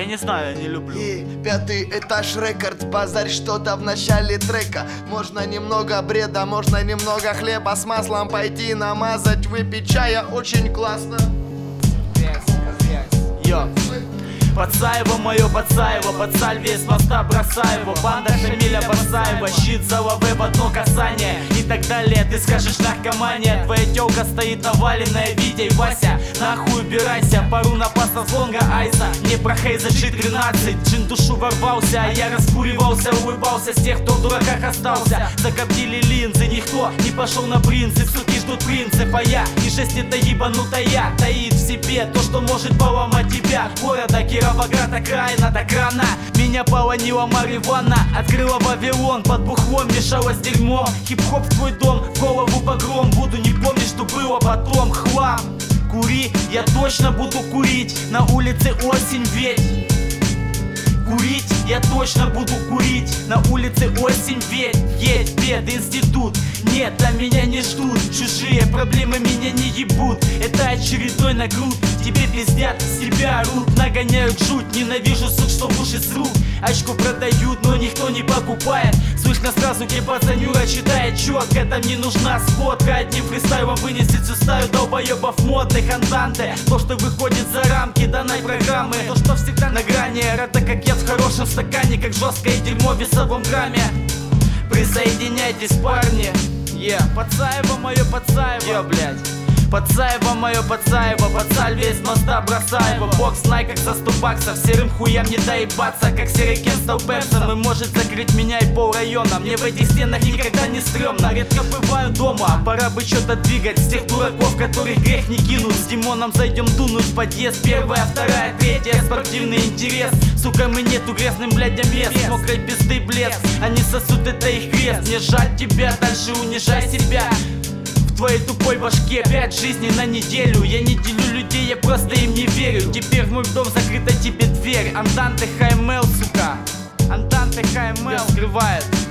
Я не знаю, я не люблю. И 5-й этаж рекорд, базарь что-то в начале трека. Можно немного бреда, можно немного хлеба с маслом пойти намазать, выпить чая, очень классно. Йо. Подсаево мое, Подсаево, под сальве с моста бросай его. Банда Шамиля Басаева, щит за лаве в одно касание и так далее. Ты скажешь наркомания, твоя тёлка стоит наваленная, Витя и Вася. Нахуй убирайся, пару напасов с лонга айса. Не про Хейза G13, джин душу ворвался, а я раскуривался, улыбался с тех, кто в дураках остался. Закоптили линзы, никто не пошел на принцип, суки ждут принципа. Я и 6 это ебанутая, таит в себе то, что может поломать тебя. Города Кировоград, окраина до крана. Меня полонила марихуана, открыла Вавилон, под бухлом мешала с дерьмом. Хип-хоп в твой дом, в голову погром. Буду не помнить, что было потом, хлам. Кури, я точно буду курить, на улице осень ведь. Курить, я точно буду курить, на улице осень ведь. Едь, пединститут, нет, там меня не ждут. Чужие проблемы меня не ебут, это очередной нагруд. Тебе пиздят, себя орут, нагоняют жуть. Ненавижу сук, что в уши срут. Очку продают, но никто не покупает. Слышно сразу, где пацанюра читает четко. Там не нужна сфотка, одним фристайлом вынесет всю стаю долбоебов модных. Антанте, то, что выходит за рамки данной программы, то, что всегда на грани. Рада, как я в хорошем стакане, как жесткое дерьмо в весовом грамме. Присоединяйтесь, парни. Подсаево мое, Подсаево, блядь. Подсаево мое, Подсаево, под сальве с моста бросай его. Бокс найках за 100 баксов, серым хуям не доебаться, как серый Кен стал Пепсом и может закрыть меня и пол района. Мне в этих стенах никогда не стрёмно, редко бываю дома, пора бы что-то двигать. С тех дураков, которых грех не кинуть, с Димоном зайдем дунуть в подъезд. 1-я, 2-я, 3-я, спортивный интерес. Сука, мы нету грязным блядям мест, мокрой пизды блеск, они сосут, это их крест. Мне жаль тебя, дальше унижай себя. В твоей тупой башке 5 жизней на неделю. Я не делю людей, я просто им не верю. Теперь в мой дом закрыта тебе дверь. Антанте ХМЛ, сука. Антанте ХМЛ скрывает.